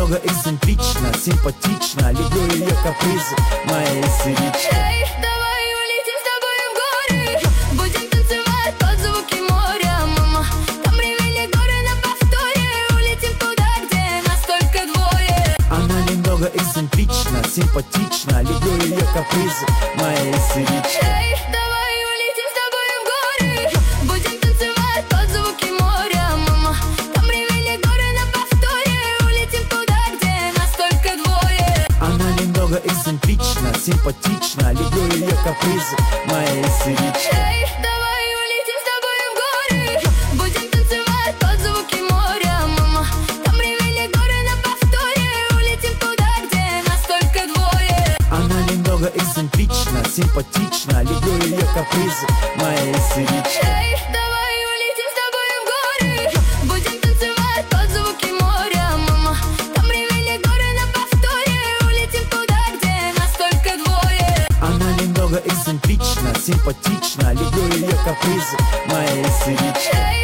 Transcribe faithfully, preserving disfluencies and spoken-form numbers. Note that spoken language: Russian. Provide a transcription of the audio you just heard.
немного эксцентрична, симпатична, люблю ее капризы, моя истеричка. Эй, давай улетим с тобой в горы, будем танцевать под звуки моря, мама. Там ревели горы на повторе, улетим туда, где нас только двое. Она немного эксцентрична, симпатична, люблю ее капризы, моя истеричка. Эй, давай улетим с тобой в горы, будем танцевать под звуки моря, мама. Там ревели горы на повторе, улетим туда, где нас только двое. Она немного эксцентрична, симпатична, люблю ее капризы, моя истеричка. Эй, давай улетим с тобой в горы, будем танцевать под звуки моря, мама. Там ревели горы на повторе, улетим туда, где нас только двое. Она немного эксцентрична, симпатична, люблю ее капризы, моя истеричка. Эй, давай улетим с тобой в горы, будем танцевать под звуки моря, мама. Там ревели горы на повторе, улетим туда, где нас только двое. Она немного эксцентрична, симпатична, люблю ее капризы, моя истеричка. Эй,